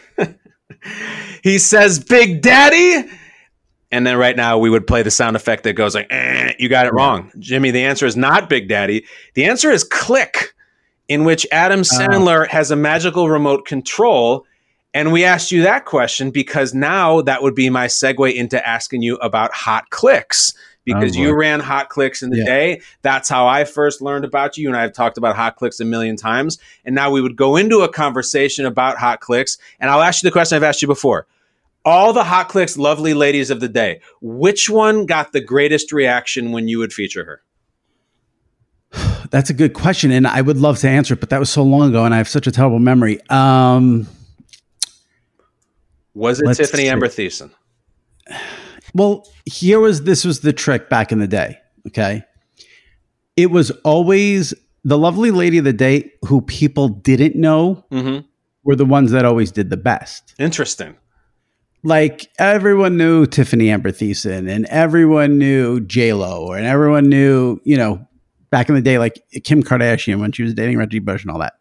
He says Big Daddy. And then right now we would play the sound effect that goes like, you got it wrong. Jimmy, the answer is not Big Daddy. The answer is Click, in which Adam Sandler has a magical remote control. And we asked you that question because now that would be my segue into asking you about hot clicks. Because you ran hot clicks in the day. That's how I first learned about you. And I've talked about hot clicks a million times. And now we would go into a conversation about hot clicks. And I'll ask you the question I've asked you before. All the hot clicks, lovely ladies of the day, which one got the greatest reaction when you would feature her?
That's a good question. And I would love to answer it, but that was so long ago and I have such a terrible memory.
Was it Tiffany Amber Thiessen?
Well, this was the trick back in the day. Okay. It was always the lovely lady of the day who people didn't know were the ones that always did the best.
Interesting.
Like everyone knew Tiffany Amber Thiessen and everyone knew J-Lo and everyone knew, back in the day, like Kim Kardashian when she was dating Reggie Bush and all that.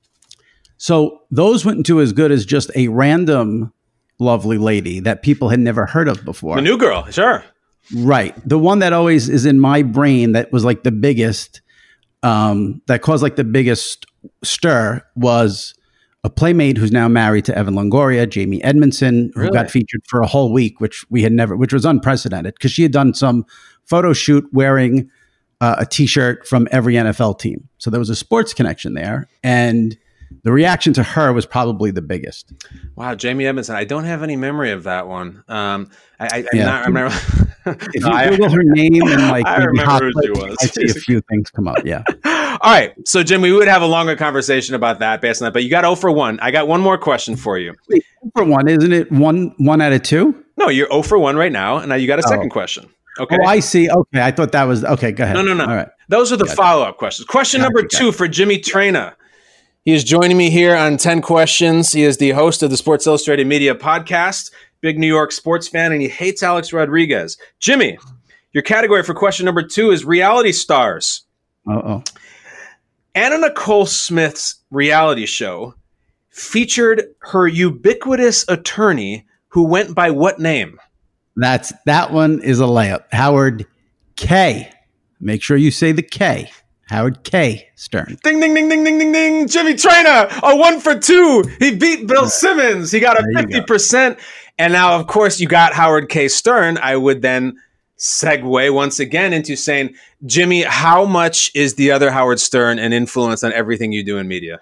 So those wouldn't do as good as just a random lovely lady that people had never heard of before.
The new girl, sure.
Right. The one that always is in my brain that was like the biggest, that caused like the biggest stir was a Playmate who's now married to Evan Longoria, Jamie Edmondson, who got featured for a whole week, which was unprecedented because she had done some photo shoot wearing a t-shirt from every NFL team. So there was a sports connection there. And the reaction to her was probably the biggest. Wow,
Jamie Edmondson. I don't have any memory of that one. I remember.
If you Google her name and like
I remember who she was.
I see a few things come up. Yeah.
All right. So, Jim, we would have a longer conversation about that based on that. But you got 0 for 1. I got one more question for you.
Wait, 0 for 1, isn't it one out of 2?
No, you're 0 for 1 right now, and now you got a second question. Okay.
Oh, I see. Okay, I thought that was okay. Go ahead.
No.
All right.
Those are the follow-up questions. Question number 2 for Jimmy Traina. He is joining me here on 10 Questions. He is the host of the Sports Illustrated Media podcast, big New York sports fan, and he hates Alex Rodriguez. Jimmy, your category for question number 2 is reality stars.
Uh-oh.
Anna Nicole Smith's reality show featured her ubiquitous attorney who went by what name?
That one is a layup. Howard K. Make sure you say the K. Howard K. Stern.
Ding, ding, ding, ding, ding, ding, ding. Jimmy Traina, a 1 for 2. He beat Bill Simmons. He got a 50%. And now, of course, you got Howard K. Stern. I would then segue once again into saying, Jimmy, how much is the other Howard Stern an influence on everything you do in media?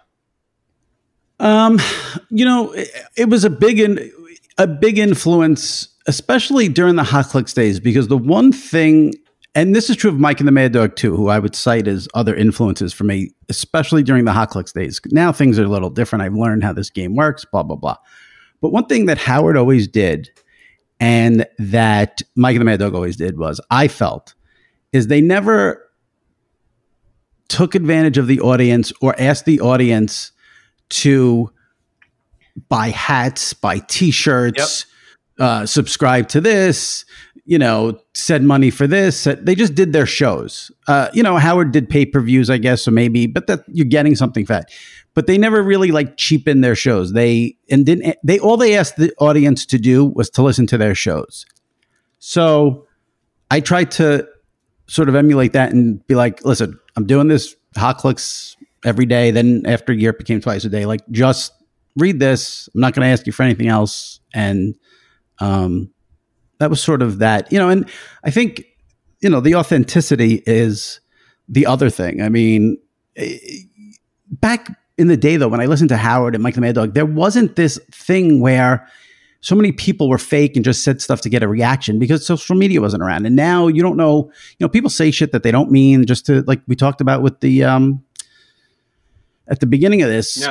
It was a big influence, especially during the Hot Clicks days, because the one thing, and this is true of Mike and the Mad Dog too, who I would cite as other influences for me, especially during the Hot Clicks days. Now things are a little different. I've learned how this game works, blah, blah, blah. But one thing that Howard always did and that Mike and the Mad Dog always did was, I felt, is they never took advantage of the audience or asked the audience to buy hats, buy T-shirts, subscribe to this, send money for this. They just did their shows. Howard did pay-per-views, I guess, so maybe, but that you're getting something for that. But they never really cheapened their shows. All they asked the audience to do was to listen to their shows. So I tried to sort of emulate that and be like, listen, I'm doing this Hot Clicks every day. Then after a year, it became twice a day. Just read this. I'm not going to ask you for anything else. And that was sort of that, and I think, the authenticity is the other thing. I mean, back in the day, though, when I listened to Howard and Mike the Mad Dog, there wasn't this thing where so many people were fake and just said stuff to get a reaction because social media wasn't around. And now you don't know, people say shit that they don't mean just to, like we talked about with the, at the beginning of this,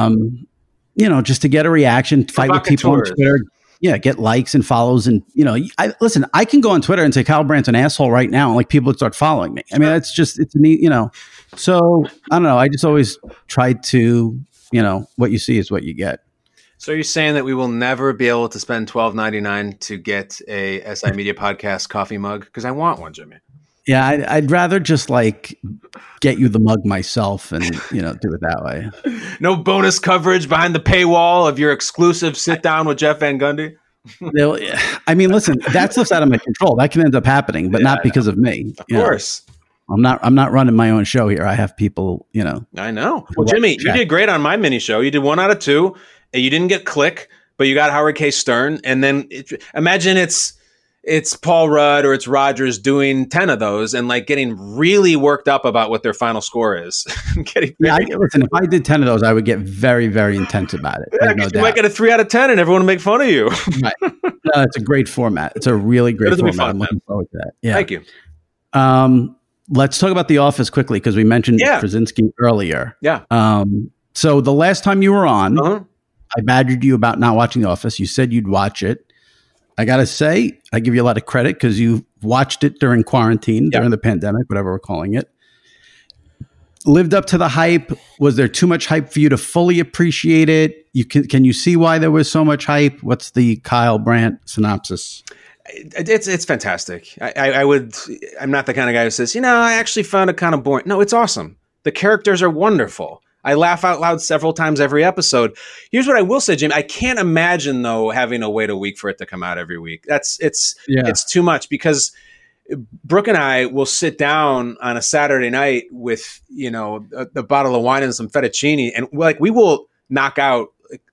just to get a reaction, fight with people on Twitter. Yeah, get likes and follows. And, I can go on Twitter and say Kyle Brandt's an asshole right now. And people would start following me. I mean, it's a neat, so I don't know. I just always tried to, what you see is what you get.
So you're saying that we will never be able to spend $12.99 to get a SI Media Podcast coffee mug? Because I want one, Jimmy.
Yeah, I'd rather just get you the mug myself and, do it that way.
No bonus coverage behind the paywall of your exclusive sit down with Jeff Van Gundy.
I mean, listen, that stuff's out of my control. That can end up happening, but not because of me.
Of course.
I'm not running my own show here. I have people,
I know. Well, Jimmy, you did great on my mini show. You did 1 out of 2. You didn't get Click, but you got Howard K. Stern. And then imagine it's Paul Rudd or it's Rogers doing 10 of those and getting really worked up about what their final score is.
Listen, if I did 10 of those, I would get very, very intense about it.
Yeah, you might get a 3 out of 10 and everyone will make fun of you.
Right. No, it's a great format. It's a really great format. I'm looking forward to that. Yeah.
Thank you.
Let's talk about The Office quickly because we mentioned Krasinski earlier.
Yeah.
So the last time you were on, I badgered you about not watching The Office. You said you'd watch it. I got to say, I give you a lot of credit because you watched it during quarantine, during the pandemic, whatever we're calling it. Lived up to the hype. Was there too much hype for you to fully appreciate it? Can you see why there was so much hype? What's the Kyle Brandt synopsis?
It's fantastic. I'm not the kind of guy who says, I actually found it kind of boring. No, it's awesome. The characters are wonderful. I laugh out loud several times every episode. Here's what I will say, Jim. I can't imagine, though, having to wait a week for it to come out every week. It's too much because Brooke and I will sit down on a Saturday night with, a bottle of wine and some fettuccine, and we will knock out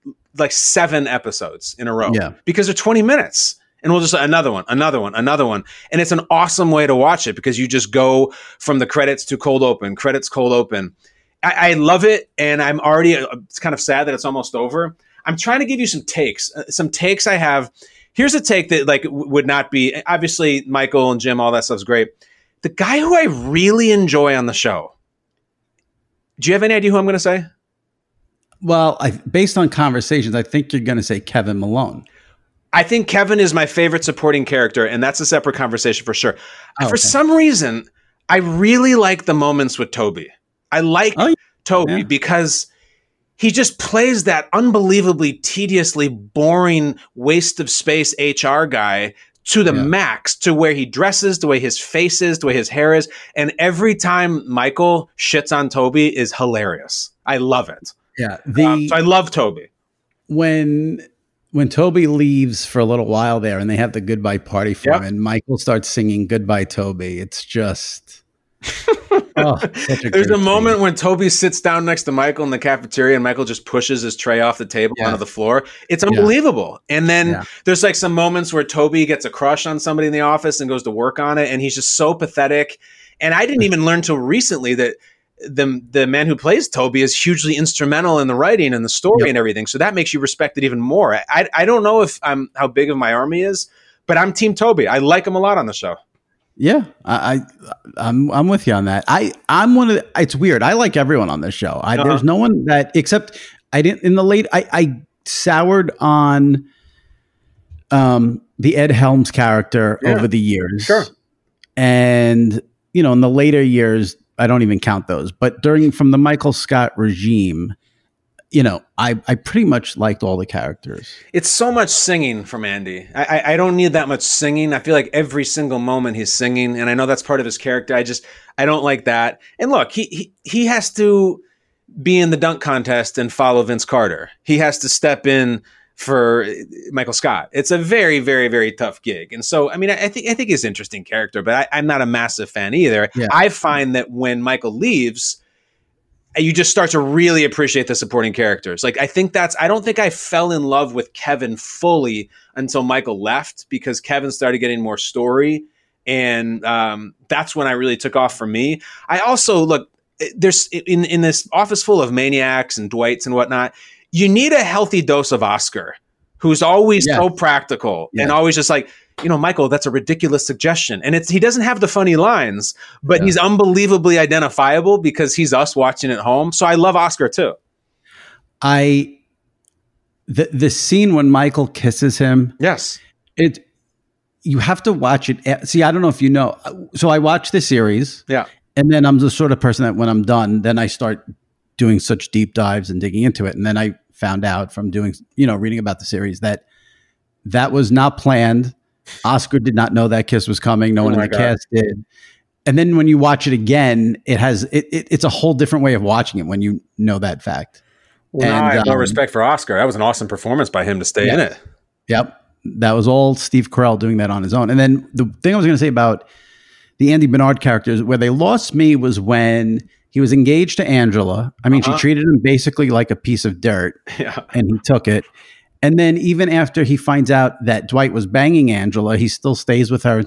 7 episodes in a row because they're 20 minutes. And we'll just another one. And it's an awesome way to watch it because you just go from the credits to cold open. I love it, and I'm already. It's kind of sad that it's almost over. I'm trying to give you some takes. I have. Here's a take that would not be obviously Michael and Jim. All that stuff's great. The guy who I really enjoy on the show. Do you have any idea who I'm going to say?
Well, based on conversations, I think you're going to say Kevin Malone.
I think Kevin is my favorite supporting character, and that's a separate conversation for sure. For some reason, I really like the moments with Toby. I like Toby because he just plays that unbelievably tediously boring waste of space HR guy to the max, to where he dresses, the way his face is, the way his hair is. And every time Michael shits on Toby is hilarious. I love it.
Yeah.
So I love Toby.
When Toby leaves for a little while there and they have the goodbye party for him and Michael starts singing Goodbye Toby, it's just...
There's a moment when Toby sits down next to Michael in the cafeteria and Michael just pushes his tray off the table onto the floor. It's unbelievable. And then there's some moments where Toby gets a crush on somebody in the office and goes to work on it. And he's just so pathetic. And I didn't even learn till recently that the man who plays Toby is hugely instrumental in the writing and the story and everything. So that makes you respect it even more. I don't know how big of my army is, but I'm Team Toby. I like him a lot on the show.
Yeah, I'm with you on that. I'm one of the, it's weird. I like everyone on this show. There's no one that except I didn't in the late. I soured on the Ed Helms character over the years.
Sure.
And, in the later years, I don't even count those. But from the Michael Scott regime, I pretty much liked all the characters.
It's so much singing from Andy. I don't need that much singing. I feel like every single moment he's singing, and I know that's part of his character. I don't like that. And look, he has to be in the dunk contest and follow Vince Carter. He has to step in for Michael Scott. It's a very, very, very tough gig. And so, I mean, I think he's an interesting character, but I'm not a massive fan either. Yeah. I find that when Michael leaves, you just start to really appreciate the supporting characters. Like, I don't think I fell in love with Kevin fully until Michael left, because Kevin started getting more story. And that's when I really took off for me. I also, look, there's in this office full of maniacs and Dwights and whatnot, you need a healthy dose of Oscar, who's always so practical and always just like, Michael, that's a ridiculous suggestion. And he doesn't have the funny lines, but he's unbelievably identifiable because he's us watching at home. So I love Oscar too.
The scene when Michael kisses him.
Yes.
You have to watch it. See, I don't know if you know. So I watch the series.
Yeah. And
then I'm the sort of person that when I'm done, then I start doing such deep dives and digging into it. And then I found out from doing, reading about the series that was not planned. Oscar did not know that kiss was coming. No one in the cast did. And then when you watch it again, it's a whole different way of watching it when you know that fact.
Well, I have more respect for Oscar. That was an awesome performance by him to stay in it.
Yep. That was all Steve Carell doing that on his own. And then the thing I was going to say about the Andy Bernard characters, where they lost me was when he was engaged to Angela. I mean, she treated him basically like a piece of dirt, and he took it. And then even after he finds out that Dwight was banging Angela, he still stays with her.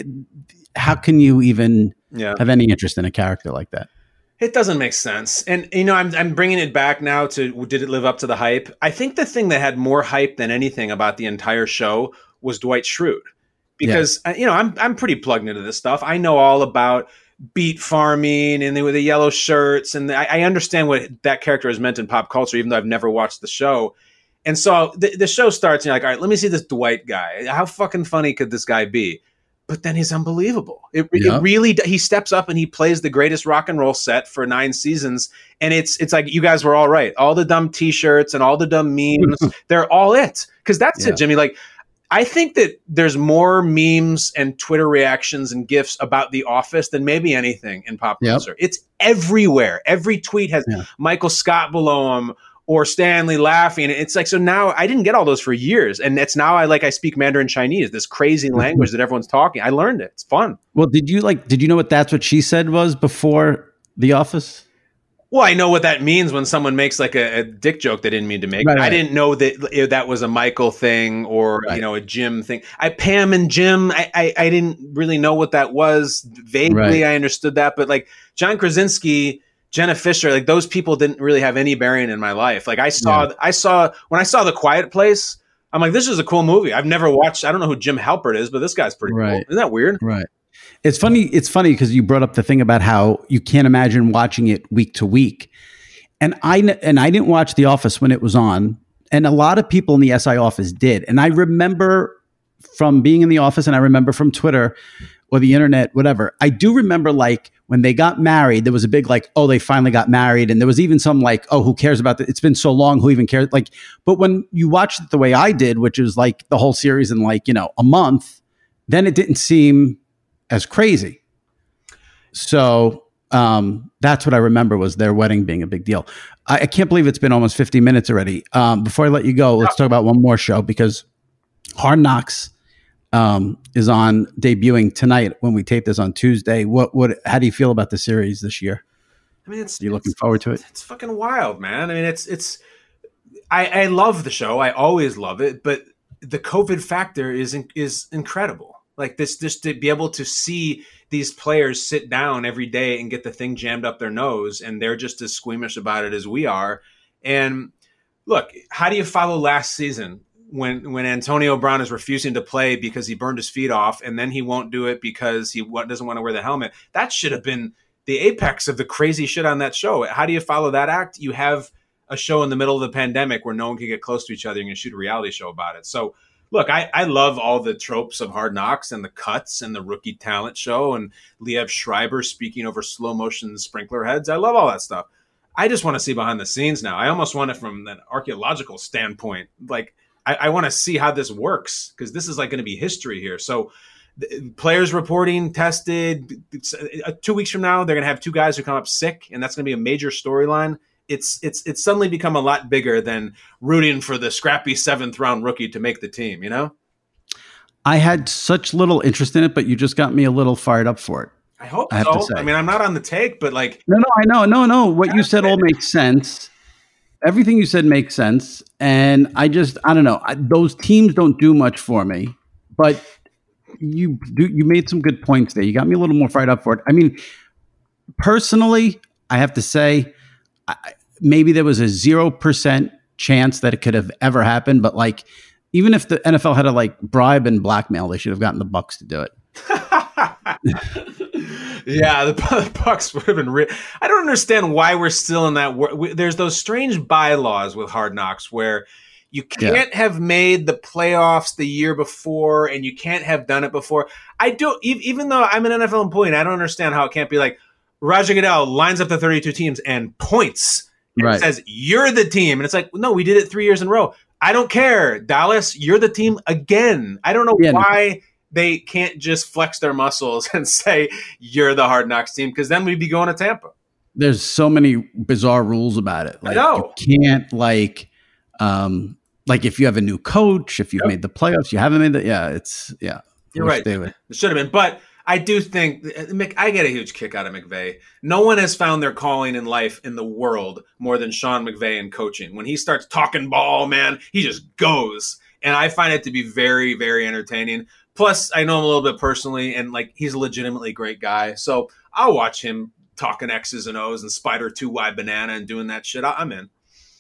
How can you even have any interest in a character like that?
It doesn't make sense. And, I'm bringing it back now to, did it live up to the hype? I think the thing that had more hype than anything about the entire show was Dwight Schrute. Because, I'm pretty plugged into this stuff. I know all about beat farming and the yellow shirts. And I understand what that character has meant in pop culture, even though I've never watched the show. And so the show starts and you're like, all right, let me see this Dwight guy. How fucking funny could this guy be? But then he's unbelievable. It really, he steps up and he plays the greatest rock and roll set for 9 seasons. And it's like, you guys were all right. All the dumb t-shirts and all the dumb memes, they're all it. Because that's it, Jimmy. Like, I think that there's more memes and Twitter reactions and GIFs about The Office than maybe anything in pop culture. It's everywhere. Every tweet has Michael Scott below him or Stanley laughing. It's like, so now I didn't get all those for years. And it's now I speak Mandarin Chinese, this crazy language that everyone's talking. I learned it. It's fun.
Well, did you know what That's What She Said was before The Office?
Well, I know what that means when someone makes like a dick joke they didn't mean to make. Right. I didn't know that that was a Michael thing or, a Jim thing. Pam and Jim, I didn't really know what that was. Vaguely, I understood that. But like John Krasinski, Jenna Fisher, like those people didn't really have any bearing in my life. Like when I saw The Quiet Place, I'm like, this is a cool movie. I've never watched. I don't know who Jim Halpert is, but this guy's pretty cool. Isn't that weird?
Right. It's funny because you brought up the thing about how you can't imagine watching it week to week. And I didn't watch The Office when it was on. And a lot of people in the SI office did. And I remember from being in the office, and I remember from Twitter or the internet, whatever. I do remember like when they got married, there was a big like, oh, they finally got married. And there was even some like, oh, who cares about that? It's been so long. Who even cares? Like, but when you watched it the way I did, which is like the whole series in like, a month, then it didn't seem as crazy. So that's what I remember was their wedding being a big deal. I can't believe it's been almost 50 minutes already. Before I let you go, let's talk about one more show because Hard Knocks is on debuting tonight when we tape this on Tuesday. How do you feel about the series this year?
I mean,
you looking forward to it?
It's fucking wild, man. I mean, I love the show. I always love it, but the COVID factor is incredible. Like this, just to be able to see these players sit down every day and get the thing jammed up their nose, and they're just as squeamish about it as we are. And look, how do you follow last season when Antonio Brown is refusing to play because he burned his feet off, and then he won't do it because he doesn't want to wear the helmet? That should have been the apex of the crazy shit on that show. How do you follow that act? You have a show in the middle of the pandemic where no one can get close to each other. You're going to shoot a reality show about it. So look, I love all the tropes of Hard Knocks and the cuts and the rookie talent show and Liev Schreiber speaking over slow motion sprinkler heads. I love all that stuff. I just want to see behind the scenes now. I almost want it from an archaeological standpoint. Like, I want to see how this works, because this is like going to be history here. So players reporting tested. 2 weeks from now, they're going to have 2 guys who come up sick, and that's going to be a major storyline. It's suddenly become a lot bigger than rooting for the scrappy 7th round rookie to make the team, you know?
I had such little interest in it, but you just got me a little fired up for it.
I hope so. I mean, I'm not on the take, but like...
No. What you said all makes sense. Everything you said makes sense. And I don't know. Those teams don't do much for me, but you made some good points there. You got me a little more fired up for it. I mean, personally, I have to say, maybe there was a 0% chance that it could have ever happened. But like, even if the NFL had to like bribe and blackmail, they should have gotten the Bucs to do it.
Yeah, the Bucs would have been I don't understand why we're still in that. There's those strange bylaws with Hard Knocks where you can't have made the playoffs the year before, and you can't have done it before. I don't, even though I'm an NFL employee, and I don't understand how it can't be like Roger Goodell lines up the 32 teams and points and says, you're the team. And it's like, no, we did it 3 years in a row. I don't care. Dallas, you're the team again. I don't know why they can't just flex their muscles and say, you're the Hard Knocks team, because then we'd be going to Tampa. There's
so many bizarre rules about it. Like, I know. You can't, like if you have a new coach, if you've made the playoffs, you haven't made the,
You're right. It should have been. But I do think, I get a huge kick out of McVay. No one has found their calling in life in the world more than Sean McVay in coaching. When he starts talking ball, man, he just goes. And I find it to be very, very entertaining. Plus, I know him a little bit personally, and like, he's a legitimately great guy. So I'll watch him talking X's and O's and Spider 2Y banana and doing that shit. I'm in.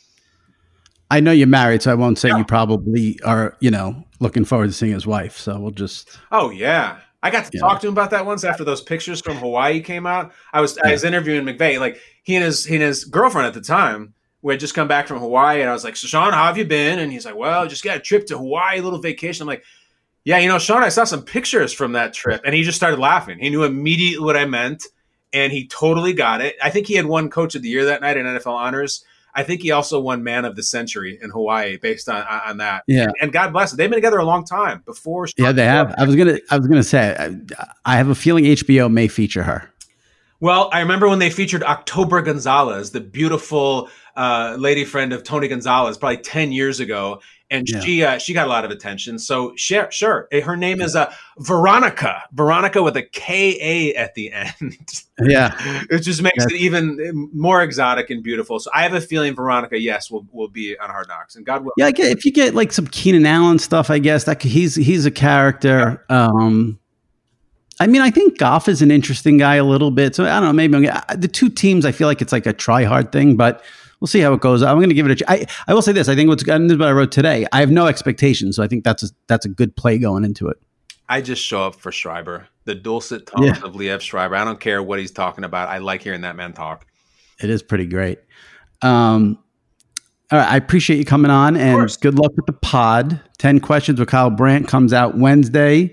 I know you're married, so I won't say you probably are, looking forward to seeing his wife. So we'll just.
Oh, yeah. I got to talk to him about that once after those pictures from Hawaii came out. I was interviewing McVay. Like, he and his girlfriend at the time, we had just come back from Hawaii, and I was like, so Sean, how have you been? And he's like, well, just got a trip to Hawaii, a little vacation. I'm like, yeah, Sean, I saw some pictures from that trip. And he just started laughing. He knew immediately what I meant, and he totally got it. I think he had won Coach of the Year that night in NFL Honors. I think he also won Man of the Century in Hawaii based on that. Yeah, and God bless it. They've been together a long time before.
Yeah, they have. I was gonna say, I have a feeling HBO may feature her.
Well, I remember when they featured October Gonzalez, the beautiful lady friend of Tony Gonzalez, probably 10 years ago. And she got a lot of attention. So sure. Her name is Veronica with a K-A at the end.
Yeah.
It just makes it even more exotic and beautiful. So I have a feeling Veronica, yes, will be on Hard Knocks, and God will.
Yeah, if you get like some Keenan Allen stuff, I guess that he's a character. Yeah. I mean, I think Goff is an interesting guy a little bit. So I don't know, maybe the two teams, I feel like it's like a try hard thing, but we'll see how it goes. I'm going to give it I will say this. I think this is what I wrote today. I have no expectations. So I think that's a good play going into it.
I just show up for Schreiber, the dulcet tones of Liev Schreiber. I don't care what he's talking about. I like hearing that man talk.
It is pretty great. All right. I appreciate you coming on, and good luck with the pod. 10 Questions with Kyle Brandt comes out Wednesday.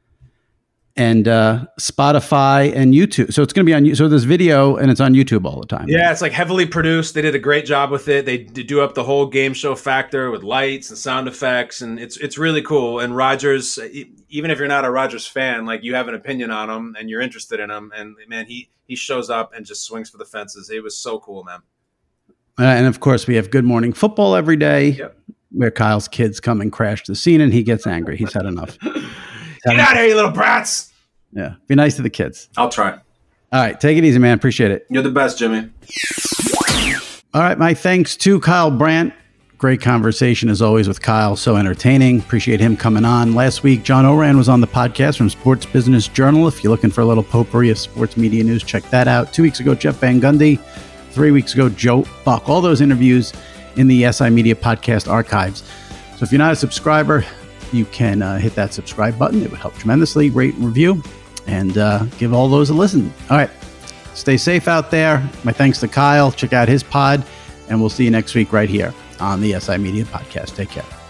And Spotify and YouTube. So it's going to be on. So there's video, and it's on YouTube all the time.
Yeah, it's like heavily produced. They did a great job with it. They do up the whole game show factor with lights and sound effects, and it's really cool. And Rodgers, even if you're not a Rodgers fan, like, you have an opinion on him and you're interested in him, and man, he shows up and just swings for the fences. It was so cool, man.
And of course, we have Good Morning Football every day, where Kyle's kids come and crash the scene, and he gets angry. He's had enough.
Get out of here, you little brats.
Yeah. Be nice to the kids.
I'll try.
All right. Take it easy, man. Appreciate it.
You're the best, Jimmy.
All right. My thanks to Kyle Brandt. Great conversation as always with Kyle. So entertaining. Appreciate him coming on. Last week, John Oran was on the podcast from Sports Business Journal. If you're looking for a little potpourri of sports media news, check that out. 2 weeks ago, Jeff Van Gundy. 3 weeks ago, Joe Buck. All those interviews in the SI Media podcast archives. So if you're not a subscriber, you can hit that subscribe button. It would help tremendously. Rate and review, and give all those a listen. All right. Stay safe out there. My thanks to Kyle. Check out his pod, and we'll see you next week right here on the SI Media Podcast. Take care.